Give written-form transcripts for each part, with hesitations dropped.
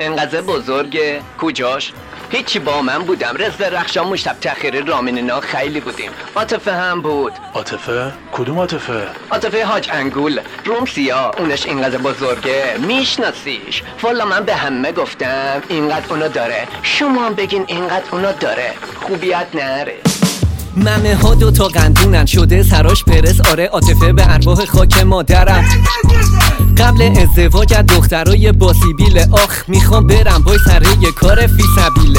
انقدر بزرگه؟ کجاش؟ هیچی با من بودم. رزق رخشان مشتب تخیری رامین اینا خیلی بودیم. عاطفه هم بود. عاطفه؟ کدوم عاطفه؟ عاطفه حاج انگول روم سیاه. اونش اینقدر بزرگه میشناسیش. والا من به همه گفتم اینقدر اونو داره، شما هم بگین اینقدر اونو داره، خوبیت نره. ممه ها دوتا قندونن شده سراش پرس. آره عاطفه به ارواح خاک مادرم. قبل ازدواج از دخترای با سیبیله. آخ میخوام برم بای سر یه کار فی سبیله.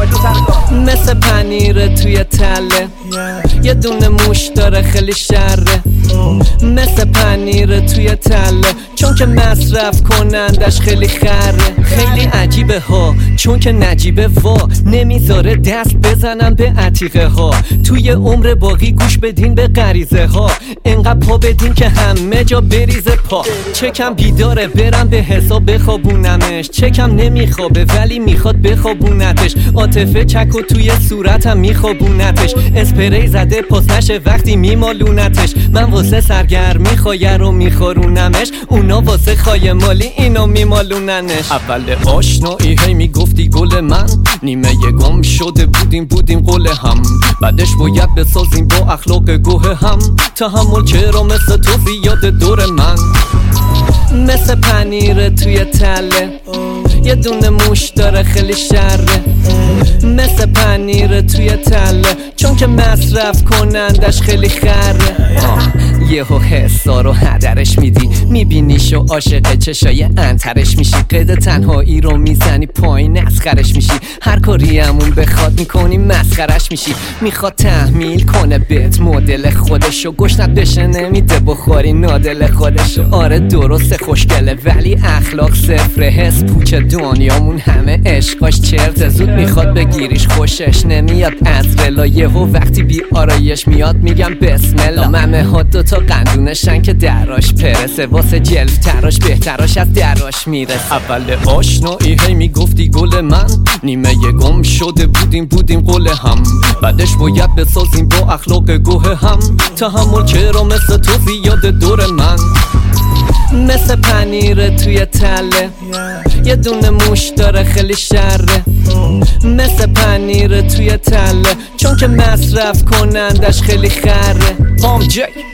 مثل پنیر توی تله، یه دونه موش داره خیلی شره. مثل پنیر توی تله چون که مصرف کنندش خیلی خره. خیلی عجیبه ها چون که نجیبه وا، نمیذاره دست بزنم به عتیقه ها. توی عمر باقی گوش بدین به غریزه ها، انقدر پا بدین که همه جا بریزه پا. چکم بیداره برم به حساب بخوابونمش، چکم نمیخوابه ولی میخواد بخوابونتش. عاطفه چکو توی صورتم میخوابونتش، اسپری زده پاس نشه وقتی میمالونتش. من واسه سرگرمی خایه رو میخورونمش، اونا واسه خایه مالی اینو میمالوننش. اول آشنایی هی میگفتی گل من، نیمه گم شده بودیم قول هم. بعدش باید بسازیم با اخلاق گوه هم، تحمل چرا مثل تو زیاده دور من. مثل پنیر توی تله، یه دونه موش داره خیلی شره. مثل پنیر توی تله چون که مصرف کنندش خیلی خره. یهو حسا رو هدرش میدی، میبینیش و عاشق چشای انترش میشی. قید تنهایی رو میزنی پایین اسخرش میشی، هر کاری همون بخواد میکنی مسخرش میشی. میخواد تحمیل کنه بهت مدل خودشو، گشنت بشه نمیده بخوری نادل خودشو. آره درسته خوشگله ولی اخلاق صفره، حس پوچ دنیامون همه عشقاش چرته. زود میخواد بگیریش خوشش نمیاد از رلا، یهو وقتی بی آرایش میاد میگم بسم الله. ممه ها دوتا قندونشن که دراش پرسه، واسه جلف تراش بهتراش از دراش میرسه. اول آشنایی هی میگفتی گل من، نیمه گم شده بودیم قول هم. بعدش باید بسازیم با اخلاق گوه هم، تحمل چرا مثل تو زیاده دور من. مثل پنیر توی تله، یه دونه موش داره خیلی شره. مثل پنیر توی تله چون که مصرف کنندش خیلی خره. پام جک